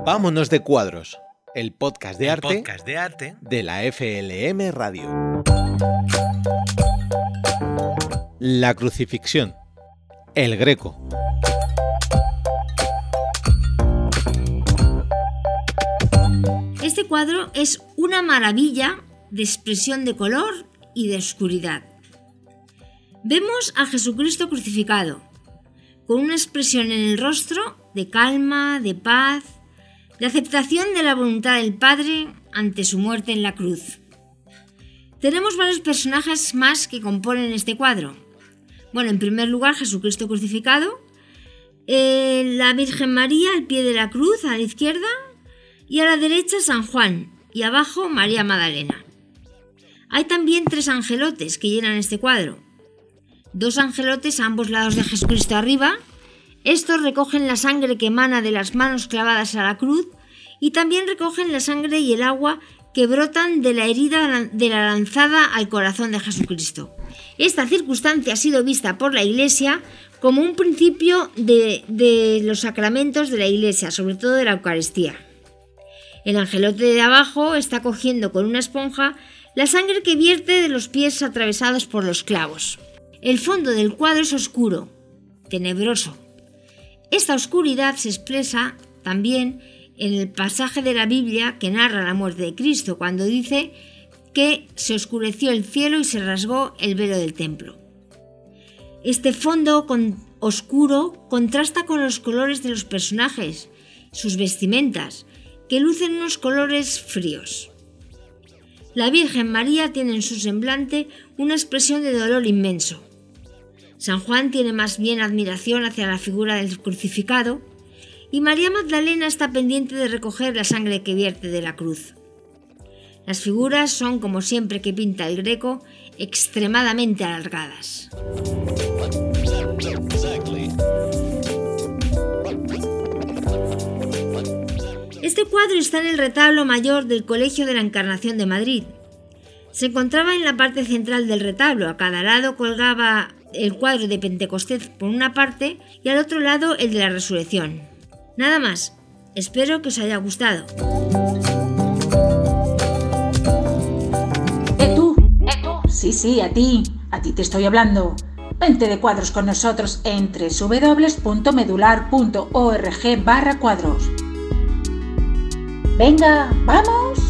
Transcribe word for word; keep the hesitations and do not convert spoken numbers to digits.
Vámonos de cuadros, el podcast de, el arte, podcast de arte de la F L M Radio. La crucifixión, el Greco. Este cuadro es una maravilla de expresión de color y de oscuridad. Vemos a Jesucristo crucificado, con una expresión en el rostro de calma, de paz, de aceptación de la voluntad del Padre ante su muerte en la cruz. Tenemos varios personajes más que componen este cuadro. Bueno, en primer lugar, Jesucristo crucificado, eh, la Virgen María al pie de la cruz, a la izquierda, y a la derecha San Juan, y abajo María Magdalena. Hay también tres angelotes que llenan este cuadro. Dos angelotes a ambos lados de Jesucristo arriba. Estos recogen la sangre que emana de las manos clavadas a la cruz y también recogen la sangre y el agua que brotan de la herida de la lanzada al corazón de Jesucristo. Esta circunstancia ha sido vista por la Iglesia como un principio de, de los sacramentos de la Iglesia, sobre todo de la Eucaristía. El angelote de abajo está cogiendo con una esponja la sangre que vierte de los pies atravesados por los clavos. El fondo del cuadro es oscuro, tenebroso. Esta oscuridad se expresa también en el pasaje de la Biblia que narra la muerte de Cristo, cuando dice que se oscureció el cielo y se rasgó el velo del templo. Este fondo con oscuro contrasta con los colores de los personajes, sus vestimentas, que lucen unos colores fríos. La Virgen María tiene en su semblante una expresión de dolor inmenso. San Juan tiene más bien admiración hacia la figura del crucificado y María Magdalena está pendiente de recoger la sangre que vierte de la cruz. Las figuras son, como siempre que pinta el Greco, extremadamente alargadas. Este cuadro está en el retablo mayor del Colegio de la Encarnación de Madrid. Se encontraba en la parte central del retablo. A cada lado colgaba el cuadro de Pentecostés por una parte y al otro lado el de la Resurrección. Nada más. Espero que os haya gustado. ¿Eh tú? ¿Eh tú? Sí, sí, a ti. A ti te estoy hablando. Vente de cuadros con nosotros en doble u doble u doble u punto medular punto org barra cuadros. Venga, ¡vamos!